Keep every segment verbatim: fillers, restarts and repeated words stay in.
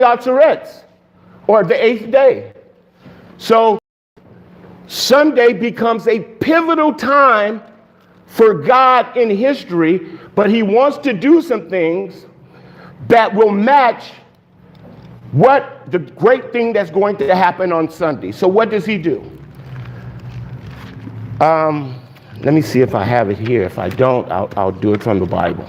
Atzeretz, or the eighth day. So Sunday becomes a pivotal time for God in history, but he wants to do some things that will match what the great thing that's going to happen on Sunday. So what does he do? Um, let me see if I have it here. If I don't, I'll, I'll do it from the Bible.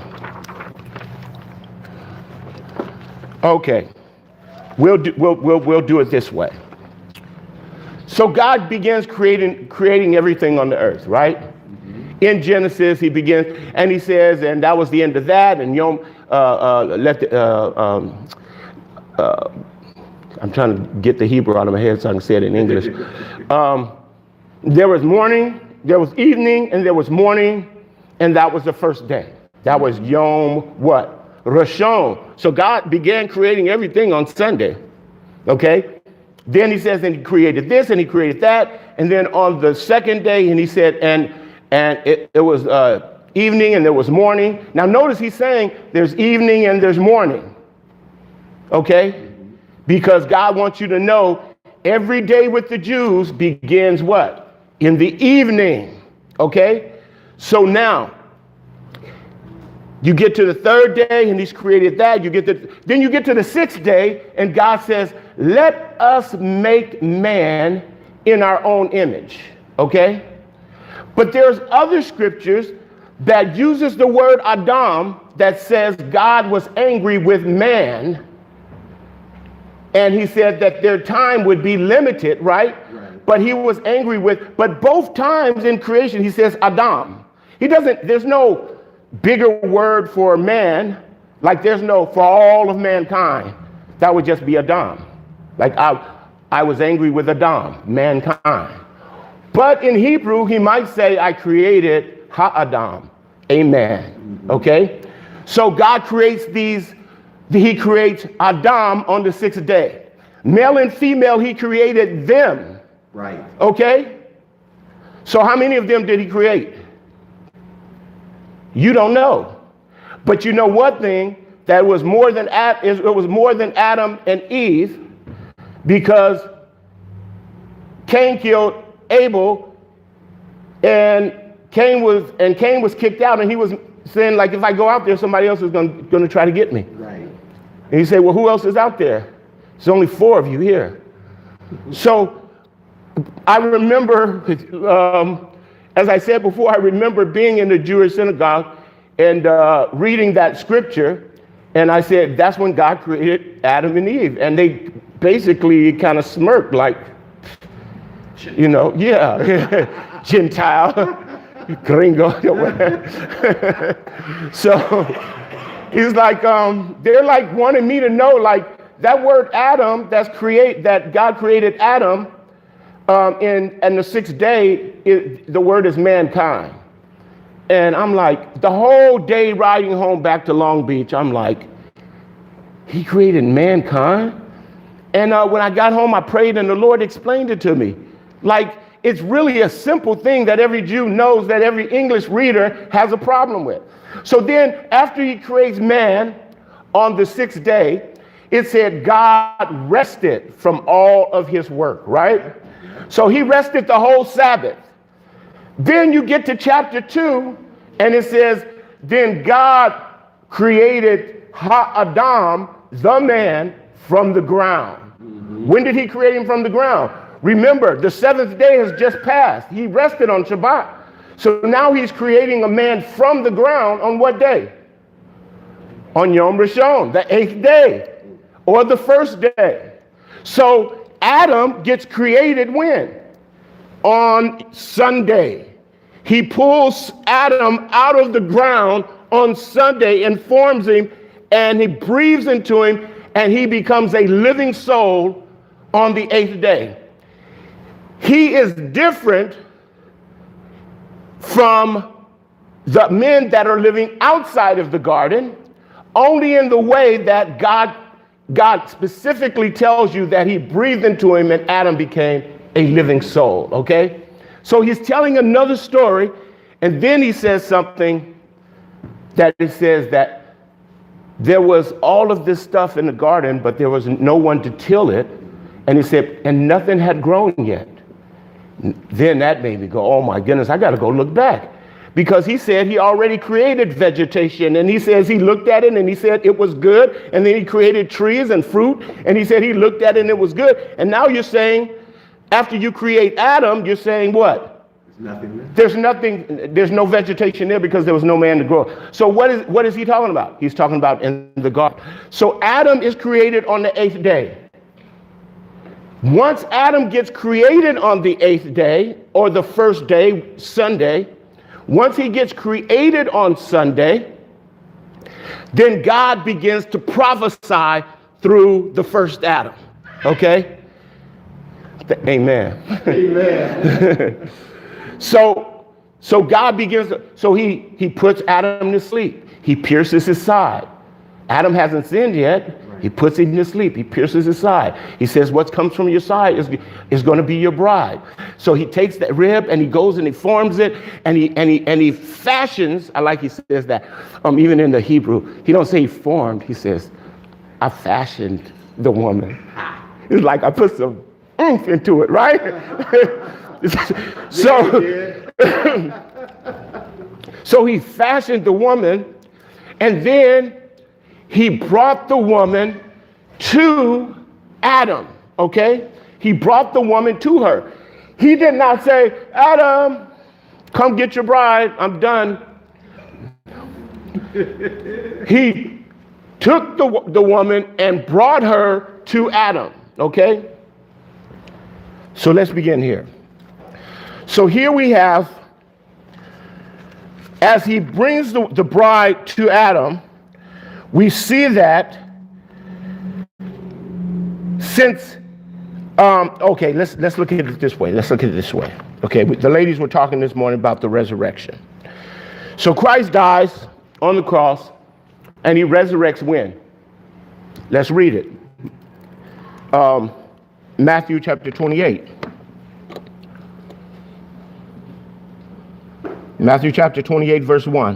Okay, we'll do, we'll, we'll, we'll do it this way. So God begins creating, creating everything on the earth, right? Mm-hmm. In Genesis, he begins, and he says, and that was the end of that, and Yom, uh, uh, let the, uh, um, uh, I'm trying to get the Hebrew out of my head so I can say it in English. Um, there was morning, there was evening, and there was morning, and that was the first day. That was Yom what? Rishon. So God began creating everything on Sunday, okay? Then he says, and he created this, and he created that, and then on the second day, and he said, and and it, it was uh, evening, and there was morning. Now notice he's saying there's evening and there's morning, okay? Because God wants you to know every day with the Jews begins what? In the evening, okay? So now, you get to the third day, and he's created that. You get to, then you get to the sixth day, and God says, let us make man in our own image, okay? But there's other scriptures that uses the word Adam that says God was angry with man, and he said that their time would be limited, right? Right. But he was angry with, but both times in creation, he says Adam. He doesn't, there's no bigger word for man, like there's no for all of mankind. That would just be Adam. Like I, I was angry with Adam, mankind. But in Hebrew, he might say, I created Ha-Adam, a man, okay? So God creates these, he creates Adam on the sixth day. Male and female, he created them. Right. Okay? So how many of them did he create? You don't know. But you know one thing, that was more than it was more than Adam and Eve, because Cain killed Abel, and Cain was and Cain was kicked out, and he was saying, like, if I go out there, somebody else is going to try to get me. Right. And he said, well, who else is out there? There's only four of you here. So I remember, um, as I said before, I remember being in the Jewish synagogue and uh, reading that scripture, and I said, that's when God created Adam and Eve. And they basically kind of smirked, like, you know, yeah, Gentile, gringo. So he's like, um, they're like wanting me to know, like, that word Adam, that's create, that God created Adam, Um, in, and the sixth day, it, the word is mankind. And I'm like, the whole day riding home back to Long Beach, I'm like, he created mankind? And uh, when I got home, I prayed, and the Lord explained it to me. Like, it's really a simple thing that every Jew knows, that every English reader has a problem with. So then, after he creates man on the sixth day, it said God rested from all of his work, right? So he rested the whole Sabbath. Then you get to chapter two, and it says, then God created Ha-Adam, the man, from the ground. Mm-hmm. When did he create him from the ground? Remember, the seventh day has just passed. He rested on Shabbat. So now he's creating a man from the ground on what day? On Yom Rishon, the eighth day, or the first day. So Adam gets created when? On Sunday. He pulls Adam out of the ground on Sunday and forms him, and he breathes into him, and he becomes a living soul on the eighth day. He is different from the men that are living outside of the garden, only in the way that God God specifically tells you that he breathed into him and Adam became a living soul, okay? So he's telling another story, and then he says something that it says that there was all of this stuff in the garden, but there was no one to till it. And he said, and nothing had grown yet. Then that made me go, oh my goodness, I got to go look back. Because he said he already created vegetation, and he says he looked at it and he said it was good. And then he created trees and fruit, and he said he looked at it and it was good. And now you're saying, after you create Adam, you're saying what? There's nothing there. There's nothing, there's no vegetation there because there was no man to grow. So what is what is he talking about? He's talking about in the garden. So Adam is created on the eighth day. Once Adam gets created on the eighth day, or the first day, Sunday, once he gets created on Sunday, then God begins to prophesy through the first Adam. Okay? Amen. Amen. so, so God begins to, so he, he puts Adam to sleep. He pierces his side. Adam hasn't sinned yet. He puts him to sleep. He pierces his side. He says, what comes from your side is, is going to be your bride. So he takes that rib and he goes and he forms it and he and he and he fashions. I like he says that. Um, even in the Hebrew, he don't say he formed. He says, I fashioned the woman. It's like I put some oomph into it, right? so, so he fashioned the woman, and then he brought the woman to Adam, okay? He brought the woman to her. He did not say, Adam, come get your bride, I'm done. He took the, the woman and brought her to Adam, okay? So let's begin here. So here we have, as he brings the, the bride to Adam, we see that since, um, okay, let's let's look at it this way. Let's look at it this way. Okay, the ladies were talking this morning about the resurrection. So Christ dies on the cross, and he resurrects when? Let's read it. Um, Matthew chapter twenty-eight. Matthew chapter twenty-eight, verse one.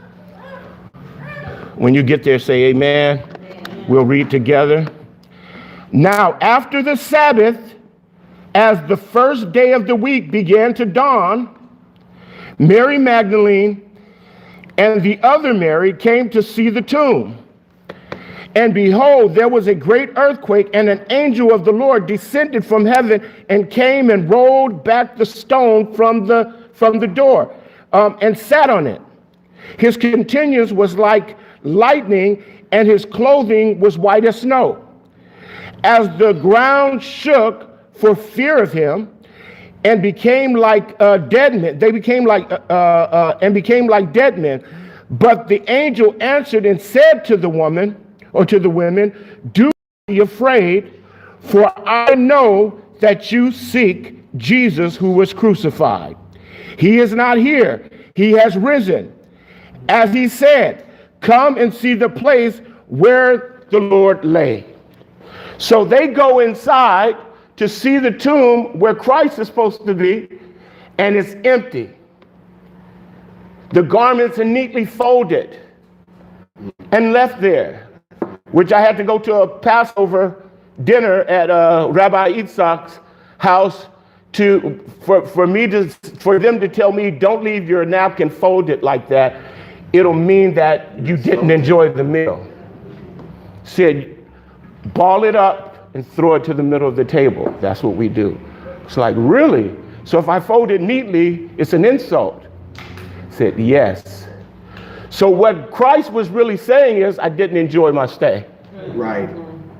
When you get there, say amen. Amen. We'll read together. Now, after the Sabbath, as the first day of the week began to dawn, Mary Magdalene and the other Mary came to see the tomb. And behold, there was a great earthquake, and an angel of the Lord descended from heaven and came and rolled back the stone from the, from the door um, and sat on it. His countenance was like lightning, and his clothing was white as snow. As the ground shook for fear of him, and became like uh, dead men, they became like uh, uh, and became like dead men. But the angel answered and said to the woman, or to the women, do not be afraid, for I know that you seek Jesus who was crucified. He is not here; he has risen, as he said. Come and see the place where the Lord lay. So they go inside to see the tomb where Christ is supposed to be, and it's empty. The garments are neatly folded and left there, which I had to go to a Passover dinner at uh, Rabbi Yitzhak's house to for, for me to for them to tell me, don't leave your napkin folded like that. It'll mean that you didn't enjoy the meal. Said, ball it up and throw it to the middle of the table. That's what we do. It's like, really? So if I fold it neatly, it's an insult. Said, yes. So what Christ was really saying is, I didn't enjoy my stay. Right.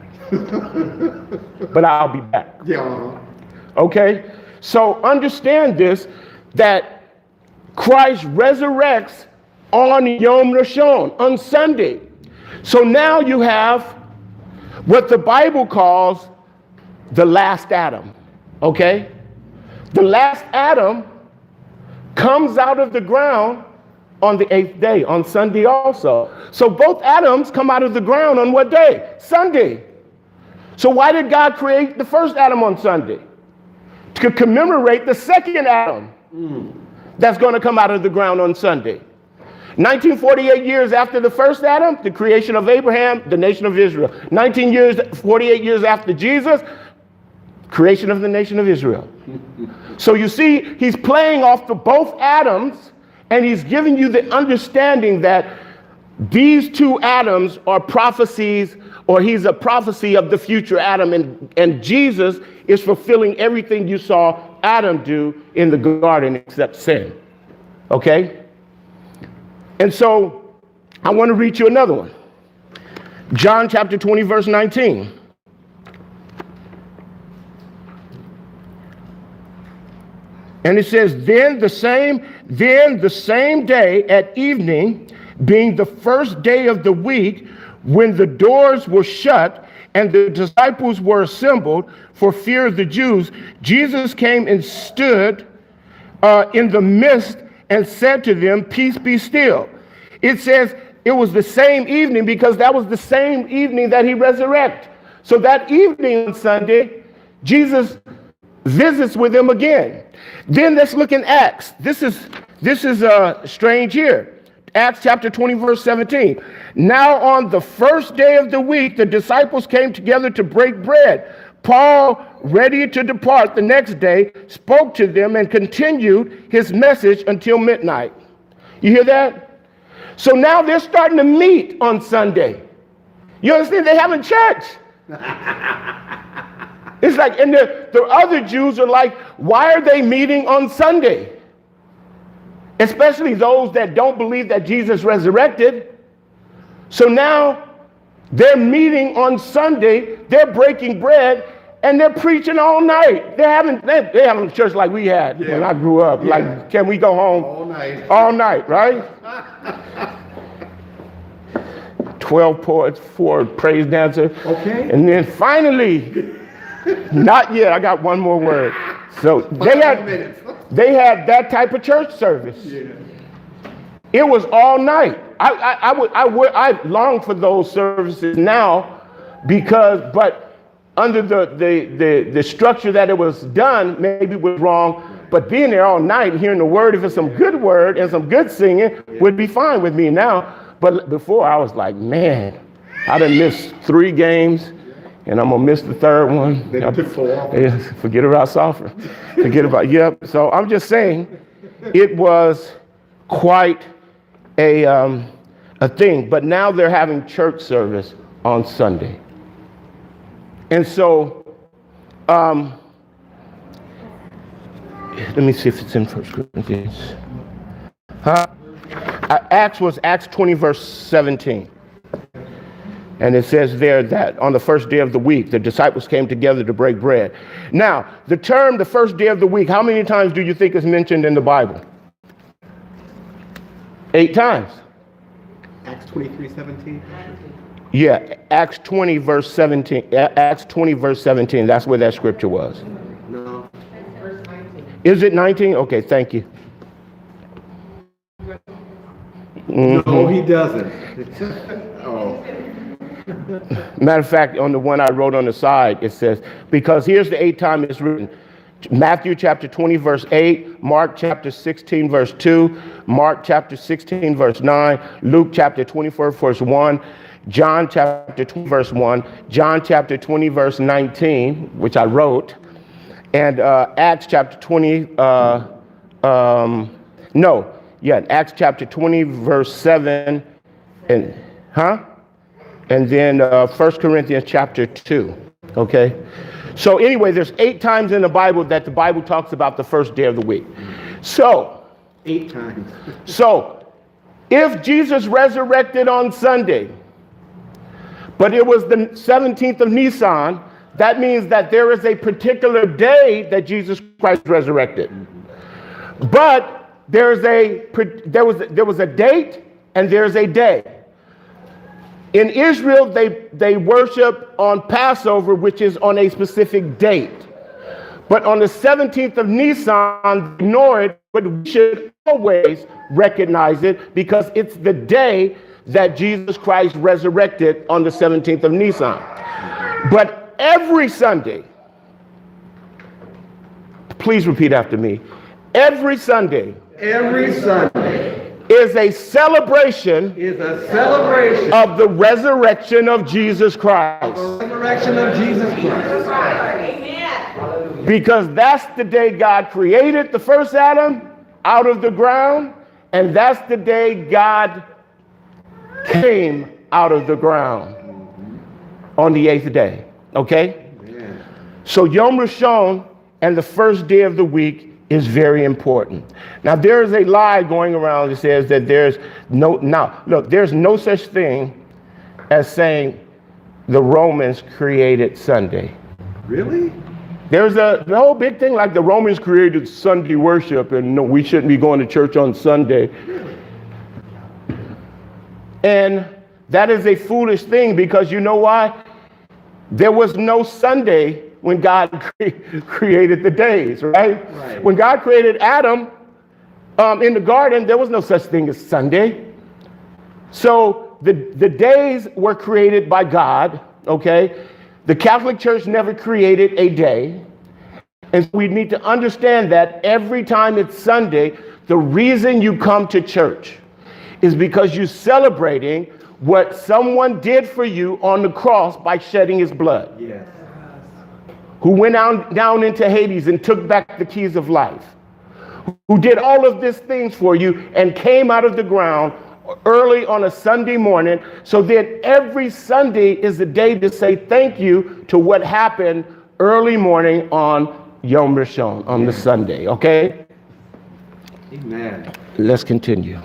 But I'll be back. Yeah. Okay? So understand this, that Christ resurrects on Yom Rishon, on Sunday. So now you have what the Bible calls the last Adam, okay? The last Adam comes out of the ground on the eighth day, on Sunday also. So both Adams come out of the ground on what day? Sunday. So why did God create the first Adam on Sunday? To commemorate the second Adam mm. that's going to come out of the ground on Sunday. nineteen forty-eight years after the first Adam, the creation of Abraham, the nation of Israel. nineteen years, forty-eight years after Jesus, creation of the nation of Israel. So you see, he's playing off the both Adams, and he's giving you the understanding that these two Adams are prophecies, or he's a prophecy of the future Adam, and, and Jesus is fulfilling everything you saw Adam do in the garden except sin. Okay? And so I want to read you another one. John chapter twenty, verse nineteen. And it says, then the same, then the same day at evening, being the first day of the week, when the doors were shut and the disciples were assembled for fear of the Jews, Jesus came and stood uh, in the midst and said to them, peace be still. It says it was the same evening because that was the same evening that he resurrected. So that evening on Sunday, Jesus visits with them again. Then let's look in Acts. This is this is uh, strange here. Acts chapter twenty, verse seventeen. Now on the first day of the week, the disciples came together to break bread. Paul, ready to depart the next day, spoke to them and continued his message until midnight. You hear that? So now they're starting to meet on Sunday. You understand? They're having church. It's like, and the, the other Jews are like, why are they meeting on Sunday? Especially those that don't believe that Jesus resurrected. So now they're meeting on Sunday, they're breaking bread, and they're preaching all night. They're having, they're, they're having a church like we had yeah. when I grew up. Yeah. Like, can we go home? All night. All night, right? twelve poets, four praise dancers. Okay. And then finally, not yet, I got one more word. So they had, they had that type of church service. Yeah. It was all night. I, I, I would, I would, I long for those services now because, but under the, the, the, the structure that it was done, maybe it was wrong, but being there all night and hearing the word, if it's some good word and some good singing, would be fine with me now. But before I was like, man, I done missed three games and I'm gonna miss the third one. Yeah, forget about soccer. Forget about, yep. So I'm just saying it was quite a, um, a thing, but now they're having church service on Sunday. And so, um, let me see if it's in First Corinthians. Huh? Acts was Acts twenty, verse seventeen. And it says there that on the first day of the week, the disciples came together to break bread. Now, the term the first day of the week, how many times do you think is mentioned in the Bible? Eight times. Acts twenty-three, seventeen. Yeah, Acts twenty, verse seventeen. Acts twenty, verse seventeen. That's where that scripture was. No. Is it nineteen? Okay, thank you. Mm-hmm. No, he doesn't. Oh. Matter of fact, on the one I wrote on the side, it says, because here's the eighth time it's written. Matthew chapter twenty, verse eight, Mark chapter sixteen, verse two, Mark chapter sixteen, verse nine, Luke chapter twenty-four, verse one, John chapter two, verse one, John chapter twenty, verse nineteen, which I wrote, and uh, Acts chapter twenty, uh, um, no, yeah, Acts chapter twenty, verse seven, and, huh? And then uh, First Corinthians chapter two, okay? So anyway, there's eight times in the Bible that the Bible talks about the first day of the week. So, eight times. So, if Jesus resurrected on Sunday, but it was the seventeenth of Nisan, that means that there is a particular day that Jesus Christ resurrected. But there's a there was there was a date and there's a day. In Israel, they, they worship on Passover, which is on a specific date. But on the seventeenth of Nisan, ignore it, but we should always recognize it because it's the day that Jesus Christ resurrected on the seventeenth of Nisan. But every Sunday, please repeat after me, every Sunday, every Sunday, is a celebration is a celebration of the resurrection of Jesus Christ. of the resurrection of Jesus Christ. Because that's the day God created the first Adam out of the ground, and that's the day God came out of the ground on the eighth day. Okay? Yeah. So Yom Rishon and the first day of the week is very important. Now, there is a lie going around that says that there's no, now, look, there's no such thing as saying the Romans created Sunday. Really? There's a the whole big thing like the Romans created Sunday worship and no, we shouldn't be going to church on Sunday. And that is a foolish thing because you know why? There was no Sunday when God cre- created the days, right? Right. When God created Adam um, in the garden, there was no such thing as Sunday. So the, the days were created by God, okay? The Catholic Church never created a day. And we need to understand that every time it's Sunday, the reason you come to church is because you're celebrating what someone did for you on the cross by shedding his blood. Yes. Who went down, down into Hades and took back the keys of life, who did all of these things for you and came out of the ground early on a Sunday morning. So then every Sunday is a day to say thank you to what happened early morning on Yom Rishon, on the Sunday, okay? Amen. Let's continue.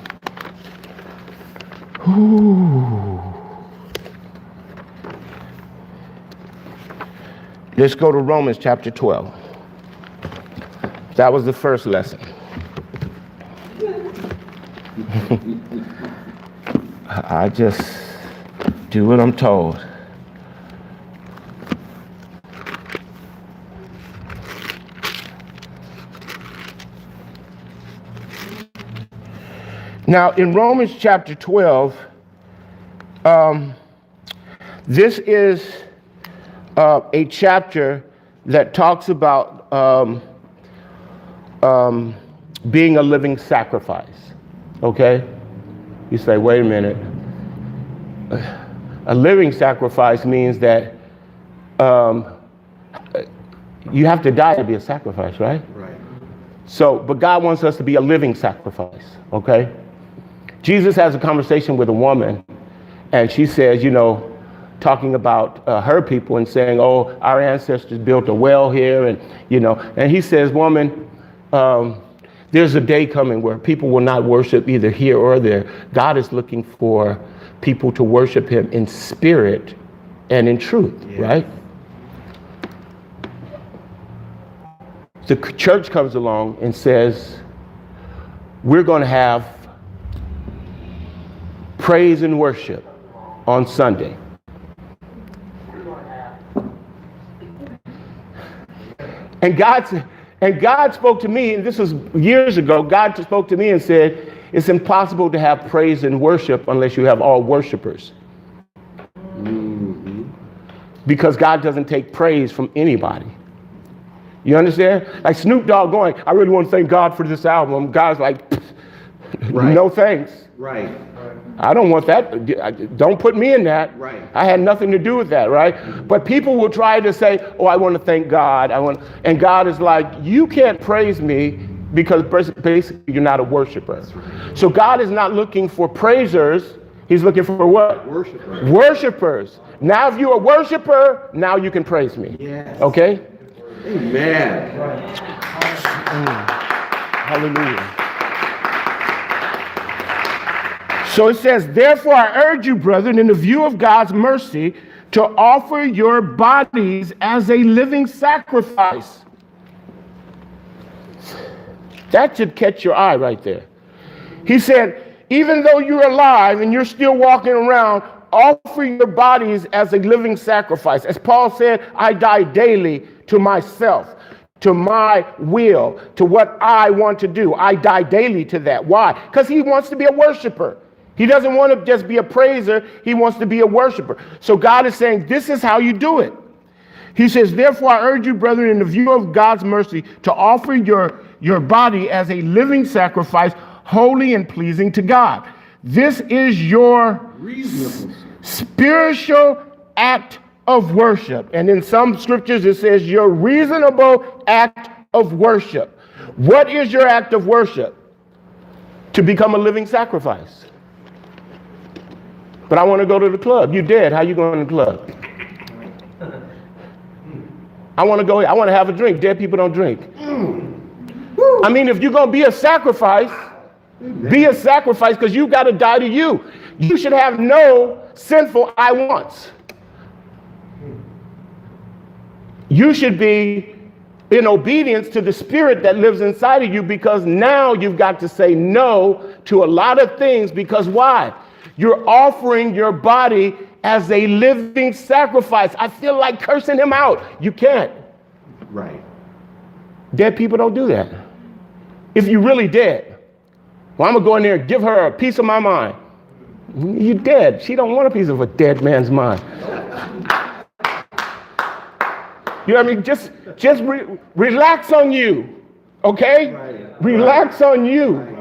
Ooh. Let's go to Romans chapter twelve. That was the first lesson. I just do what I'm told. Now, in Romans chapter twelve, um, this is uh, a chapter that talks about um, um, being a living sacrifice. Okay? You say, wait a minute. A living sacrifice means that um, you have to die to be a sacrifice, right? Right. So, but God wants us to be a living sacrifice, okay? Jesus has a conversation with a woman, and she says, you know, talking about uh, her people and saying, oh, our ancestors built a well here, and, you know, and he says, woman, um, there's a day coming where people will not worship either here or there. God is looking for people to worship him in spirit and in truth, yeah. Right? The church comes along and says, we're going to have praise and worship on Sunday. And God, and God spoke to me, and this was years ago, God spoke to me and said, it's impossible to have praise and worship unless you have all worshipers. Mm-hmm. Because God doesn't take praise from anybody. You understand? Like Snoop Dogg going, I really want to thank God for this album. God's like, right. No thanks. Right. I don't want that. Don't put me in that. Right. I had nothing to do with that, right? Mm-hmm. But people will try to say, oh, I want to thank God. I want, and God is like, you can't praise me because basically you're not a worshiper. Right. So God is not looking for praisers. He's looking for what? Worshipers. Worshipers. Now, if you're a worshiper, now you can praise me. Yes. Okay? Amen. Mm. Hallelujah. So it says, therefore I urge you, brethren, in the view of God's mercy, to offer your bodies as a living sacrifice. That should catch your eye right there. He said, even though you're alive and you're still walking around, offer your bodies as a living sacrifice. As Paul said, I die daily to myself, to my will, to what I want to do. I die daily to that. Why? Because he wants to be a worshiper. He doesn't want to just be a praiser. He wants to be a worshiper. So God is saying, this is how you do it. He says, therefore, I urge you, brethren, in the view of God's mercy, to offer your, your body as a living sacrifice, holy and pleasing to God. This is your Reasonable. spiritual act of worship. And in some scriptures it says your reasonable act of worship. What is your act of worship? To become a living sacrifice. But I want to go to the club. You dead. How you going to the club? I want to go. I want to have a drink. Dead people don't drink. I mean, if you're going to be a sacrifice, be a sacrifice, because you got to die to you. You should have no sinful I wants. You should be in obedience to the spirit that lives inside of you, because now you've got to say no to a lot of things. Because why? You're offering your body as a living sacrifice. I feel like cursing him out. You can't. Right. Dead people don't do that. If you really dead, well, I'm gonna go in there and give her a piece of my mind. You dead. She don't want a piece of a dead man's mind. You know what I mean? Just, just re- relax on you, okay? Right. Relax on you. Right.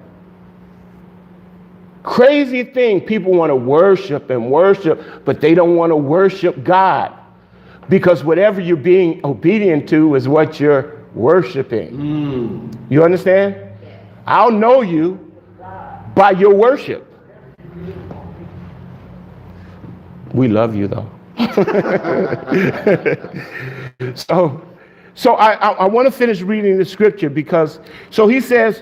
Crazy thing, people want to worship and worship, but they don't want to worship God, because whatever you're being obedient to is what you're worshiping. Mm. You understand? I'll know you by your worship. We love you though. so, so I, I, I want to finish reading the scripture, because, so he says,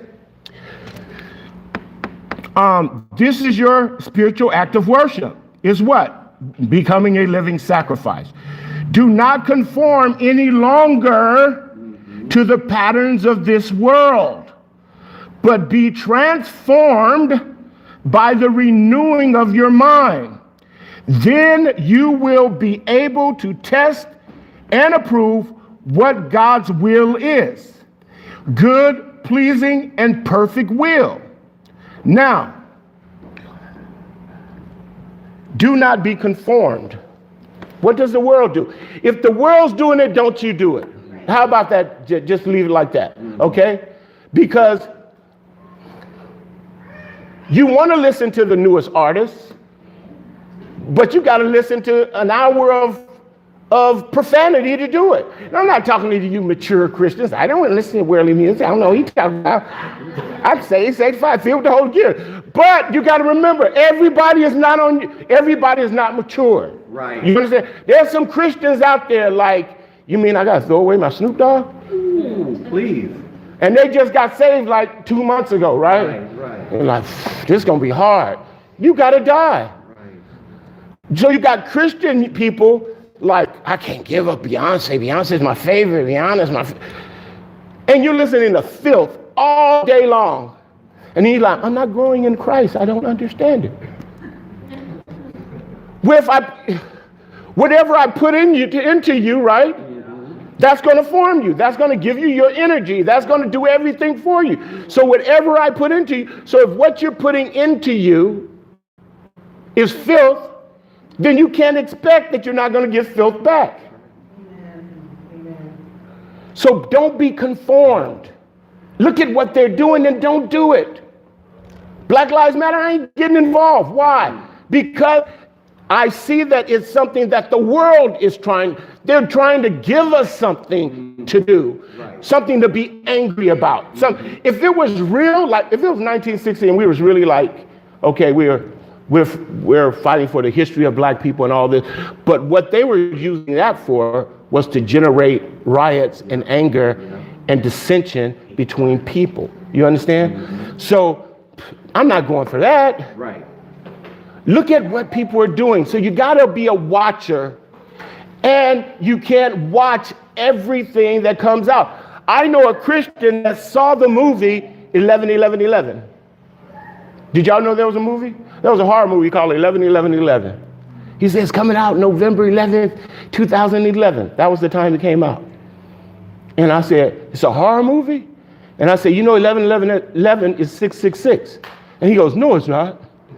um, this is your spiritual act of worship, is what? Becoming a living sacrifice. Do not conform any longer to the patterns of this world, but be transformed by the renewing of your mind. Then you will be able to test and approve what God's will is. Good, pleasing, and perfect will. Now, do not be conformed. What does the world do? If the world's doing it, don't you do it. How about that? J- just leave it like that, okay? Because you want to listen to the newest artists, but you got to listen to an hour of, of profanity to do it. And I'm not talking to you mature Christians. I don't want to listen to worldly music. I don't know what he's talking about. I'd say it's eighty-five, filled with the Holy Spirit. But you got to remember, everybody is not on. Everybody is not mature. Right. You understand? There's some Christians out there like, you mean I got to throw away my Snoop Dogg? Ooh, please. And they just got saved like two months ago, right? Right, right. And like, this is going to be hard. You got to die. Right. So you got Christian people like, I can't give up Beyonce. Beyonce's my favorite. Rihanna's my favorite. And you're listening to filth all day long. And he's like, I'm not growing in Christ. I don't understand it. Well, if I, whatever I put in you, to, into you, right? That's going to form you. That's going to give you your energy. That's going to do everything for you. So whatever I put into you, so if what you're putting into you is filth, then you can't expect that you're not going to get filth back. So don't be conformed. Look at what they're doing and don't do it. Black Lives Matter, I ain't getting involved. Why? Because I see that it's something that the world is trying, they're trying to give us something to do, right. Something to be angry about. Some, if it was real, like if it was nineteen sixty and we was really like, okay, we're, we're, we're fighting for the history of black people and all this, but what they were using that for was to generate riots and anger and dissension between people. You understand? Mm-hmm. So I'm not going for that. Right. Look at what people are doing. So you got to be a watcher, and you can't watch everything that comes out. I know a Christian that saw the movie eleven eleven eleven. Did y'all know there was a movie? There was a horror movie called eleven eleven eleven. He says coming out November eleventh, two thousand eleven. That was the time it came out. And I said, it's a horror movie? And I said, you know eleven eleven eleven is six six six. And he goes, no, it's not.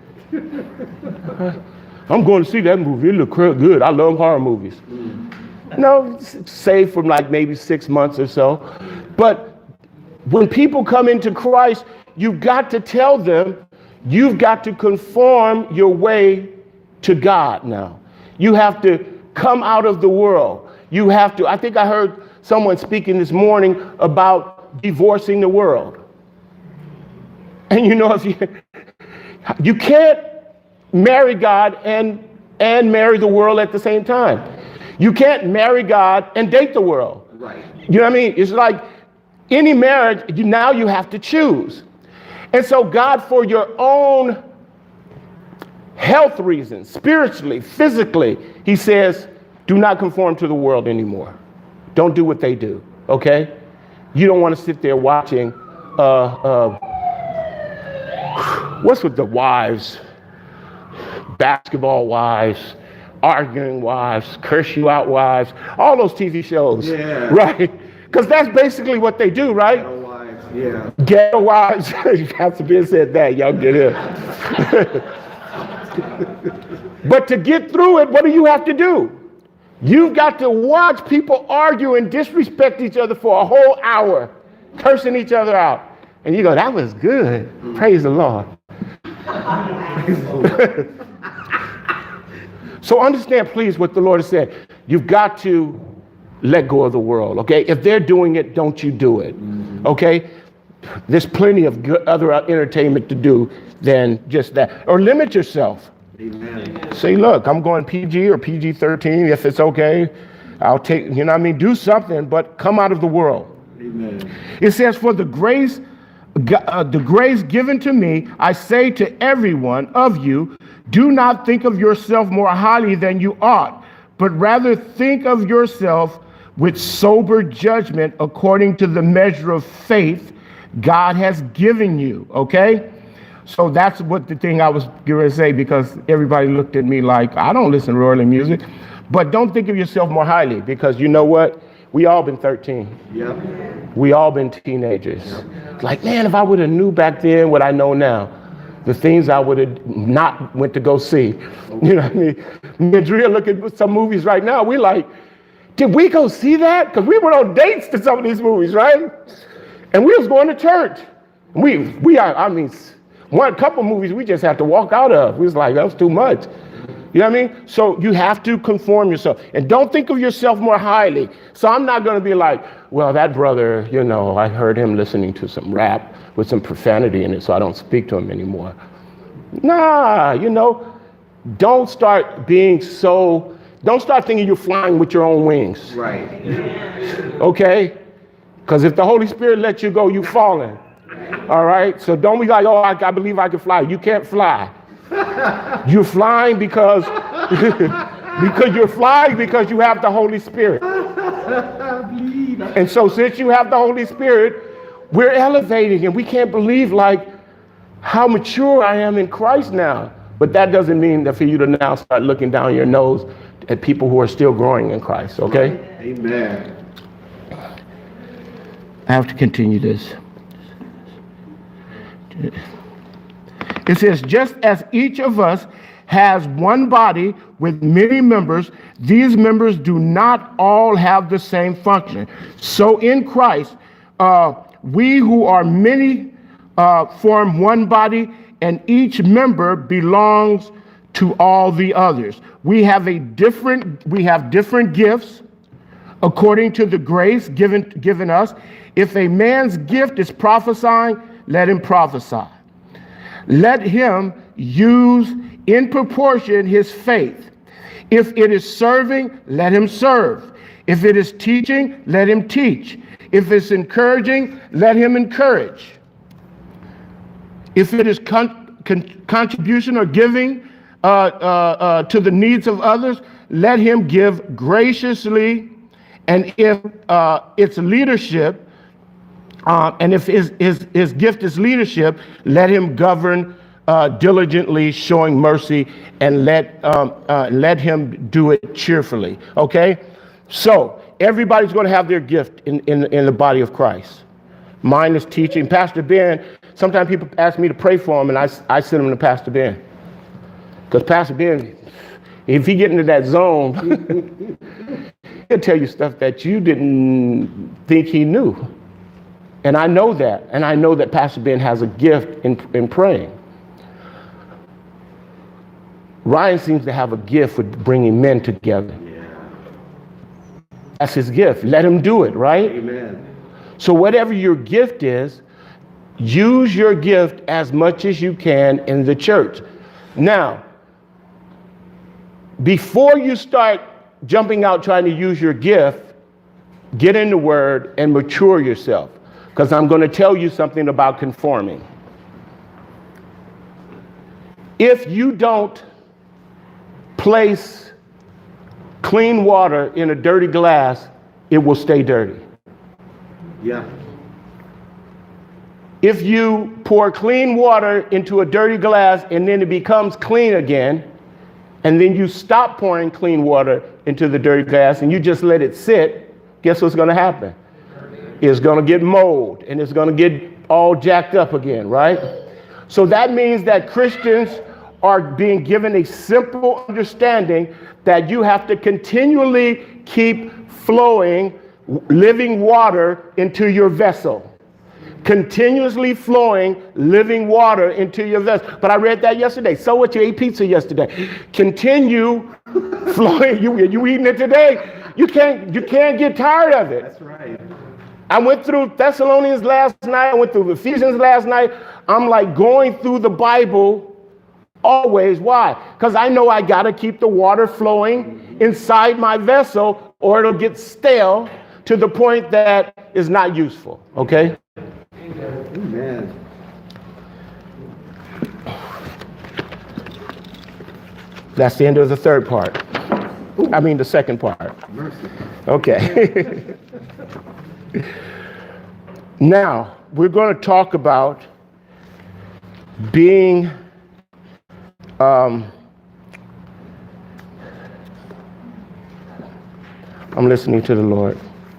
I'm going to see that movie. It looked good. I love horror movies. Mm. No, saved from like maybe six months or so. But when people come into Christ, you've got to tell them, you've got to conform your way to God now. You have to come out of the world. You have to, I think I heard someone speaking this morning about divorcing the world. And you know, if you, you can't marry God and, and marry the world at the same time. You can't marry God and date the world. Right. You know what I mean? It's like any marriage, you, now you have to choose. And so God, for your own health reasons, spiritually, physically, he says, do not conform to the world anymore. Don't do what they do, okay? You don't want to sit there watching, uh, uh, what's with the wives, basketball wives, arguing wives, curse you out wives, all those T V shows, Yeah. right? Because that's basically what they do, right? Ghetto wives, yeah. Ghetto wives. Pastor Ben said that. Y'all get it. But to get through it, what do you have to do? You've got to watch people argue and disrespect each other for a whole hour, cursing each other out. And you go, that was good. Mm. Praise the Lord. So understand, please, what the Lord has said. You've got to let go of the world, okay? If they're doing it, don't you do it, mm-hmm. okay? There's plenty of good other entertainment to do than just that. Or limit yourself. Amen. Say, look, I'm going P G or P G thirteen. If it's okay, I'll take, you know what I mean? Do something, but come out of the world. Amen. It says, for the grace, uh, the grace given to me, I say to everyone of you, do not think of yourself more highly than you ought, but rather think of yourself with sober judgment according to the measure of faith God has given you, okay? So that's what the thing I was going to say, because everybody looked at me like, I don't listen to worldly music. But don't think of yourself more highly, because you know what? We all been thirteen. Yep. We all been teenagers. Yep. Like, man, if I would have knew back then what I know now, the things I would have not went to go see. You know what I mean? Me and Drea look at some movies right now. We like, did we go see that? Because we went on dates to some of these movies, right? And we was going to church. We, we are, I mean, one couple movies we just had to walk out of. We was like, that was too much. You know what I mean? So you have to conform yourself. And don't think of yourself more highly. So I'm not going to be like, well, that brother, you know, I heard him listening to some rap with some profanity in it, so I don't speak to him anymore. Nah, you know, don't start being so, don't start thinking you're flying with your own wings. Right. Okay? Because if the Holy Spirit lets you go, you're falling. All right? So don't be like, oh, I, I believe I can fly. You can't fly. You're flying because because you're flying because you have the Holy Spirit. And so since you have the Holy Spirit, we're elevating, and we can't believe like how mature I am in Christ now. But that doesn't mean that for you to now start looking down your nose at people who are still growing in Christ, okay? Amen. I have to continue this. It says, just as each of us has one body with many members, these members do not all have the same function. So in Christ, uh, we who are many uh, form one body, and each member belongs to all the others. We have a different, we have different gifts according to the grace given, given us. If a man's gift is prophesying, let him prophesy. Let him use in proportion his faith. If it is serving, let him serve. If it is teaching, let him teach. If it's encouraging, let him encourage. If it is con- con- contribution or giving uh, uh, uh, to the needs of others, let him give graciously. And if uh, it's leadership, Uh, and if his, his, his gift is leadership, let him govern uh, diligently, showing mercy, and let, um, uh, let him do it cheerfully, okay? So everybody's going to have their gift in, in, in the body of Christ. Mine is teaching. Pastor Ben, sometimes people ask me to pray for him, and I, I send him to Pastor Ben. Because Pastor Ben, if he get into that zone, he'll tell you stuff that you didn't think he knew. And I know that. And I know that Pastor Ben has a gift in, in praying. Ryan seems to have a gift with bringing men together. Yeah. That's his gift. Let him do it, right? Amen. So whatever your gift is, use your gift as much as you can in the church. Now, before you start jumping out trying to use your gift, get in the Word and mature yourself. Because I'm going to tell you something about conforming. If you don't place clean water in a dirty glass, it will stay dirty. Yeah. If you pour clean water into a dirty glass and then it becomes clean again, and then you stop pouring clean water into the dirty glass and you just let it sit, guess what's going to happen? It's going to get mold and it's going to get all jacked up again, right? So that means that Christians are being given a simple understanding that you have to continually keep flowing living water into your vessel. Continuously flowing living water into your vessel. But I read that yesterday. So what, you ate pizza yesterday. Continue flowing. You, you eating it today. You can't, you can't get tired of it. That's right. I went through Thessalonians last night. I went through Ephesians last night. I'm like going through the Bible always. Why? Because I know I got to keep the water flowing inside my vessel or it'll get stale to the point that is not useful. Okay? Amen. That's the end of the third part. I mean, the second part. Mercy. Okay. Now, we're going to talk about being um, I'm listening to the Lord.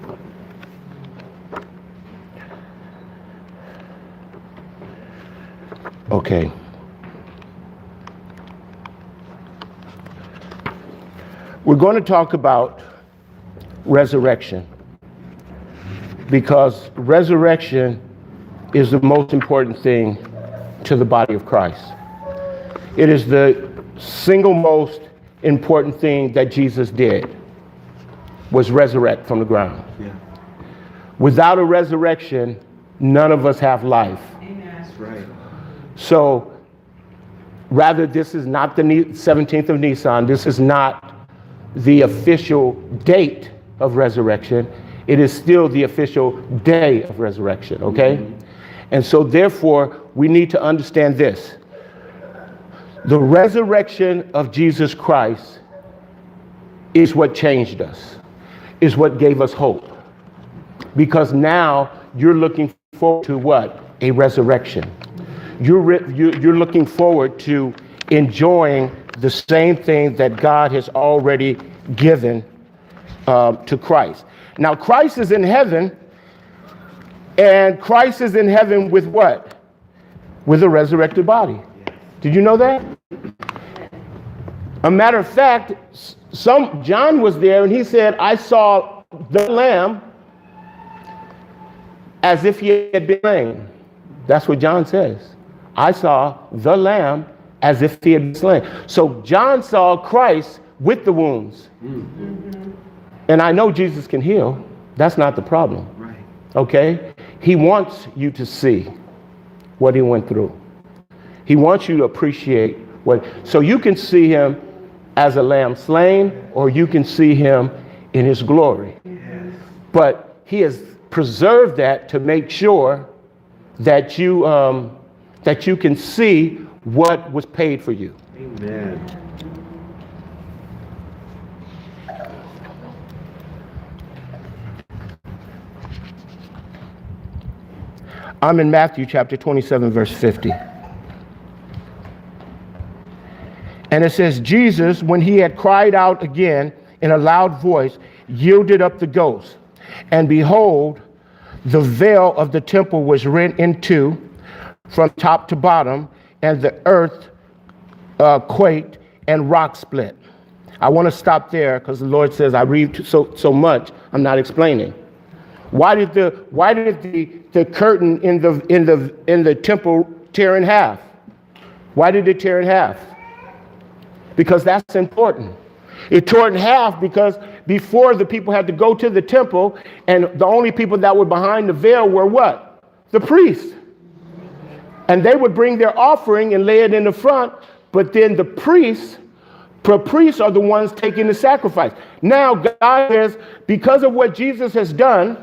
Okay. We're going to talk about resurrection because resurrection is the most important thing to the body of Christ. It is the single most important thing that Jesus did was resurrect from the ground. Yeah. Without a resurrection, none of us have life. That's right. So rather, this is not the seventeenth of Nisan. This is not the official date of resurrection. It is still the official day of resurrection, okay? Mm-hmm. And so therefore, we need to understand this. The resurrection of Jesus Christ is what changed us, is what gave us hope. Because now you're looking forward to what? A resurrection. You're, re- you're looking forward to enjoying the same thing that God has already given uh, to Christ. Now, Christ is in heaven, and Christ is in heaven with what? With a resurrected body. Did you know that? A matter of fact, some John was there, and he said, I saw the Lamb as if he had been slain. That's what John says. I saw the Lamb as if he had been slain. So John saw Christ with the wounds. Mm-hmm. And I know Jesus can heal. That's not the problem. Right. Okay? He wants you to see what he went through. He wants you to appreciate what, so you can see him as a lamb slain, or you can see him in his glory. Yes. But he has preserved that to make sure that you um, that you can see what was paid for you. Amen. I'm in Matthew chapter twenty-seven, verse fifty. And it says, Jesus, when he had cried out again in a loud voice, yielded up the ghost. And behold, the veil of the temple was rent in two from top to bottom, and the earth uh, quaked and rock split. I want to stop there because the Lord says I read so, so much, I'm not explaining. Why did the why did the, the curtain in the in the in the temple tear in half? Why did it tear in half? Because that's important. It tore in half because before the people had to go to the temple, and the only people that were behind the veil were what? The priests. And they would bring their offering and lay it in the front, but then the priests, the priests are the ones taking the sacrifice. Now God says, because of what Jesus has done,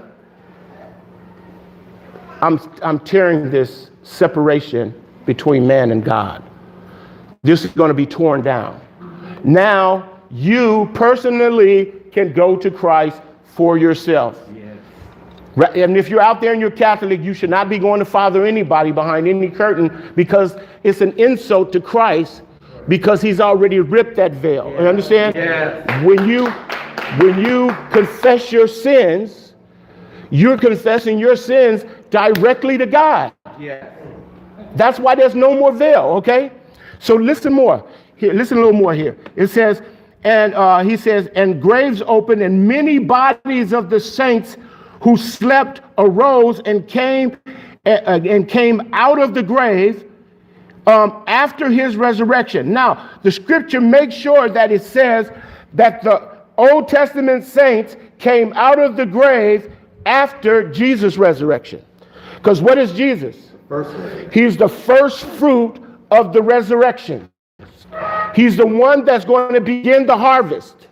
I'm, I'm tearing this separation between man and God. This is going to be torn down. Now you personally can go to Christ for yourself. Yes. And if you're out there and you're Catholic, you should not be going to father anybody behind any curtain, because it's an insult to Christ, because he's already ripped that veil. Yeah. You understand? Yeah. When you when you confess your sins, you're confessing your sins directly to God. Yeah. That's why there's no more veil, okay? So listen more. Here, listen a little more here. It says, and uh, he says, and graves opened, and many bodies of the saints who slept arose and came uh, and came out of the grave um, after his resurrection. Now, the scripture makes sure that it says that the Old Testament saints came out of the grave after Jesus' resurrection. Because what is Jesus? First. He's the first fruit of the resurrection. He's the one that's going to begin the harvest.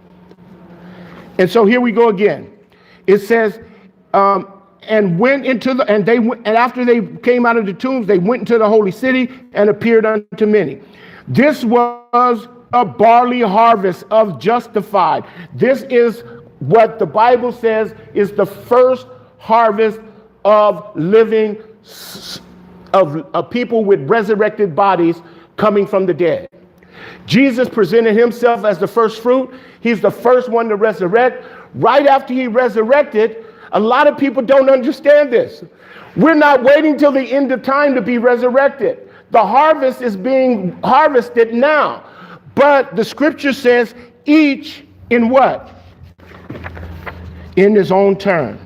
And so here we go again. It says, um, and went into the, and they went, and after they came out of the tombs, they went into the holy city and appeared unto many. This was a barley harvest of justified. This is what the Bible says is the first harvest of living, of, of people with resurrected bodies coming from the dead. Jesus presented himself as the first fruit. He's the first one to resurrect. Right after he resurrected, a lot of people don't understand this. We're not waiting till the end of time to be resurrected. The harvest is being harvested now. But the scripture says each in what? In his own turn.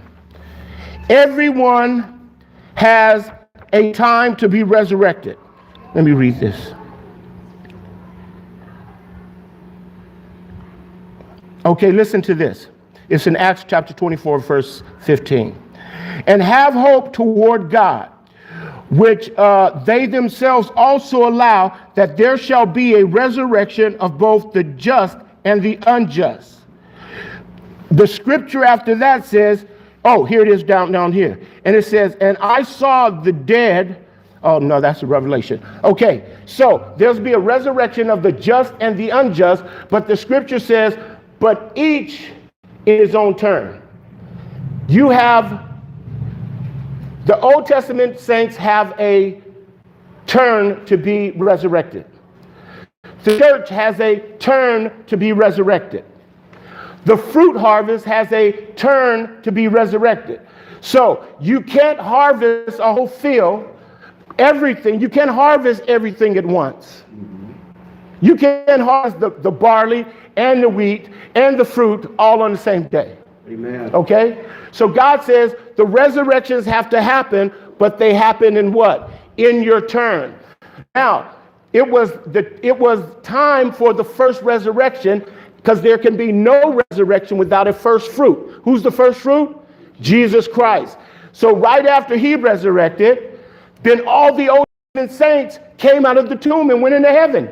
Everyone has a time to be resurrected. Let me read this. Okay, listen to this. It's in Acts chapter twenty-four, verse fifteen. And have hope toward God, which uh, they themselves also allow, that there shall be a resurrection of both the just and the unjust. The scripture after that says, oh, here it is down, down here. And it says, and I saw the dead. Oh, no, that's a revelation. Okay, so there's be a resurrection of the just and the unjust, but the scripture says, but each in his own turn. You have, the Old Testament saints have a turn to be resurrected. The church has a turn to be resurrected. The fruit harvest has a turn to be resurrected. So you can't harvest a whole field, everything. You can't harvest everything at once. You can't harvest the, the barley and the wheat and the fruit all on the same day. Amen. Okay? So God says the resurrections have to happen, but they happen in what? In your turn. Now, it was the it was time for the first resurrection, because there can be no resurrection without a first fruit. Who's the first fruit? Jesus Christ. So right after he resurrected, then all the Old Testament saints came out of the tomb and went into heaven.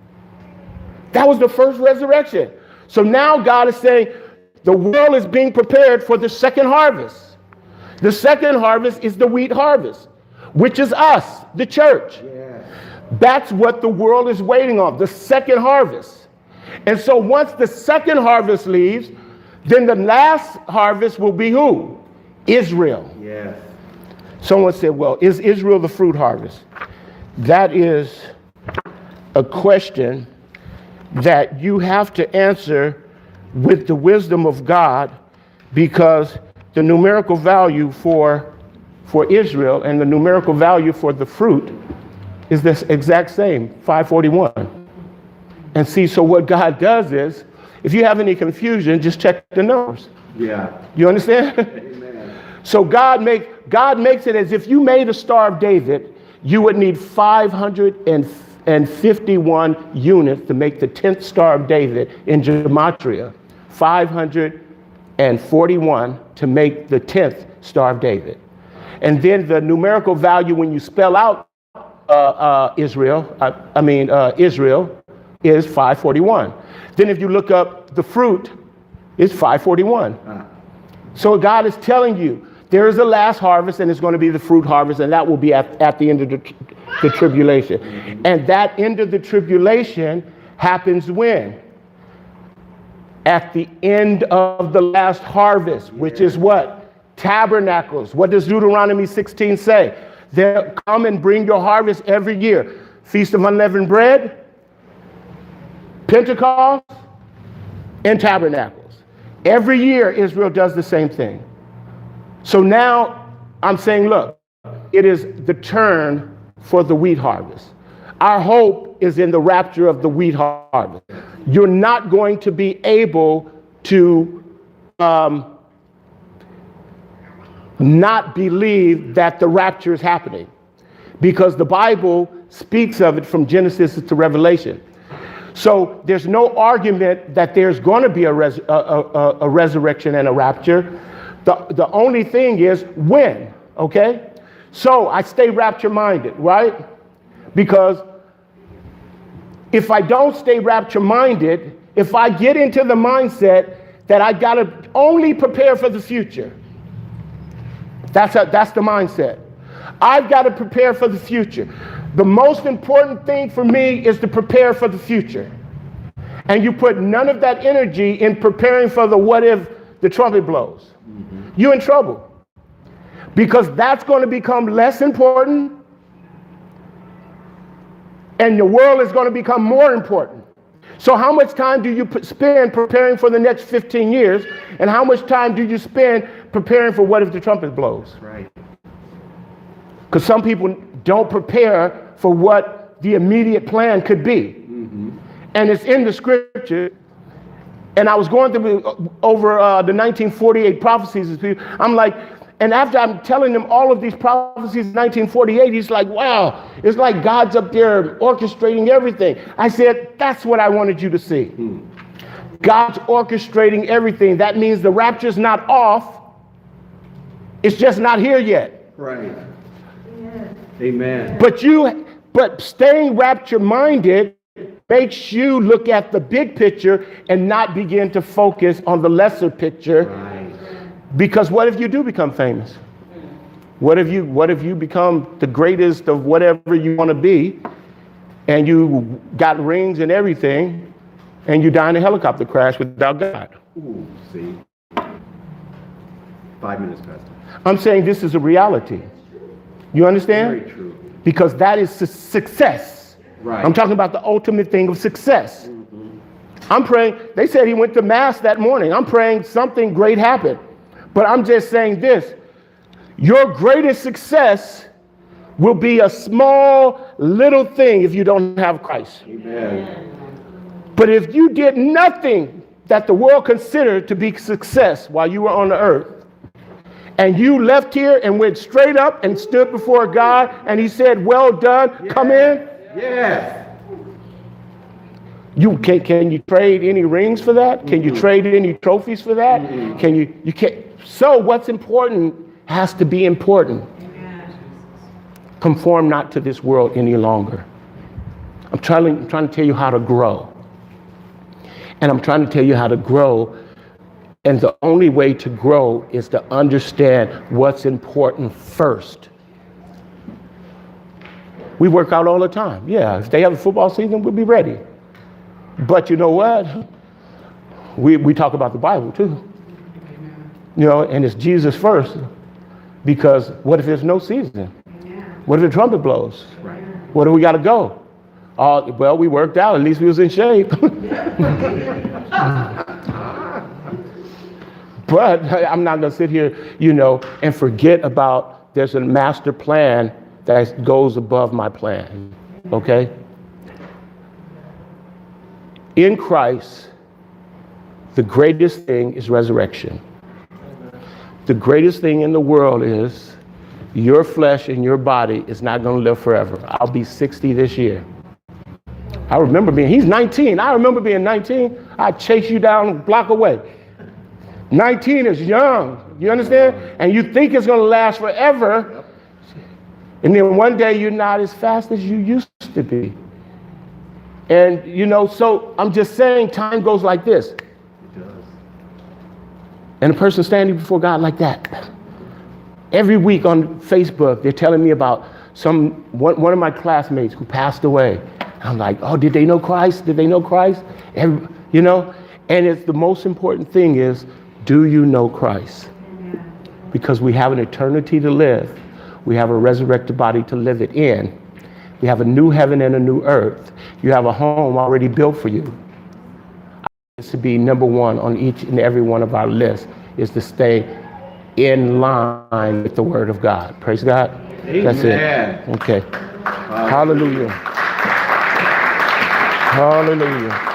That was the first resurrection. So now God is saying the world is being prepared for the second harvest. The second harvest is the wheat harvest, which is us, the church. Yeah. That's what the world is waiting on, the second harvest. And so once the second harvest leaves, then the last harvest will be who? Israel. Yes. Someone said, well, is Israel the fruit harvest? That is a question that you have to answer with the wisdom of God, because the numerical value for, for Israel and the numerical value for the fruit is the exact same, five forty-one. And see, so what God does is, if you have any confusion, just check the numbers. Yeah. You understand? Amen. So God makes God makes it as if you made a Star of David, you would need five hundred fifty-one units to make the tenth Star of David in gematria. five hundred forty-one to make the tenth Star of David. And then the numerical value when you spell out uh, uh, Israel, I, I mean uh, Israel, is five forty-one. Then if you look up the fruit, it's five forty-one. Ah. So God is telling you there is a last harvest, and it's going to be the fruit harvest, and that will be at, at the end of the, the tribulation. Mm-hmm. And that end of the tribulation happens when? At the end of the last harvest, yeah. Which is what? Tabernacles. What does Deuteronomy sixteen say? They'll come and bring your harvest every year. Feast of Unleavened Bread, Pentecost, and Tabernacles. Every year, Israel does the same thing. So now I'm saying, look, it is the turn for the wheat harvest. Our hope is in the rapture of the wheat harvest. You're not going to be able to um, not believe that the rapture is happening, because the Bible speaks of it from Genesis to Revelation. So there's no argument that there's going to be a, res- a, a, a resurrection and a rapture. The, the only thing is when, okay? So I stay rapture minded, right? Because if I don't stay rapture minded, if I get into the mindset that I got to only prepare for the future, that's, a, that's the mindset. I've got to prepare for the future. The most important thing for me is to prepare for the future. And you put none of that energy in preparing for the what if the trumpet blows. Mm-hmm. You're in trouble. Because that's going to become less important, and the world is going to become more important. So how much time do you p- spend preparing for the next fifteen years, and how much time do you spend preparing for what if the trumpet blows? Right. Because some people don't prepare for what the immediate plan could be. Mm-hmm. And it's in the scripture. And I was going through over uh, the nineteen forty-eight prophecies. I'm like, and after I'm telling him all of these prophecies in nineteen forty-eight, he's like, wow, it's like God's up there orchestrating everything. I said, that's what I wanted you to see. Mm. God's orchestrating everything. That means the rapture's not off. It's just not here yet. Right. Amen. Amen. But you, but staying rapture minded makes you look at the big picture and not begin to focus on the lesser picture. Right. Because what if you do become famous? What if you what if you become the greatest of whatever you want to be, and you got rings and everything, and you die in a helicopter crash without God? Ooh, see. Five minutes, Pastor. I'm saying this is a reality. You understand? Very true. Because that is su- success. Right. I'm talking about the ultimate thing of success. Mm-hmm. I'm praying. They said he went to mass that morning. I'm praying something great happened. But I'm just saying this. Your greatest success will be a small little thing if you don't have Christ. Amen. But if you did nothing that the world considered to be success while you were on the earth, and you left here and went straight up and stood before God, and he said, well done, yeah. Come in. Yes. You can can you trade any rings for that? Can you trade any trophies for that? Mm-hmm. Can you you can't. So what's important has to be important. Amen. Conform not to this world any longer. I'm trying, I'm trying to tell you how to grow. And I'm trying to tell you how to grow. And the only way to grow is to understand what's important first. We work out all the time. Yeah, if they have a football season, we'll be ready. But you know what? We we talk about the Bible too. You know, and it's Jesus first. Because what if there's no season? What if the trumpet blows? Right. What do we got to go? Uh, well, we worked out. At least we was in shape. But I'm not going to sit here, you know, and forget about there's a master plan that goes above my plan, okay? In Christ, the greatest thing is resurrection. the greatest thing in the world is your flesh and your body is not going to live forever. I'll be sixty this year. I remember being, he's nineteen. I remember being nineteen. I'd chase you down a block away. nineteen is young. You understand? And you think it's going to last forever. And then one day you're not as fast as you used to be. And, you know, so I'm just saying time goes like this. It does. And a person standing before God like that. Every week on Facebook, they're telling me about some one, one of my classmates who passed away. I'm like, oh, did they know Christ? Did they know Christ? Every, you know, and it's the most important thing is, do you know Christ? Because we have an eternity to live. We have a resurrected body to live it in. We have a new heaven and a new earth. You have a home already built for you. It's to be number one on each and every one of our lists is to stay in line with the word of God. Praise God. Amen. That's it. Okay. Hallelujah. Hallelujah.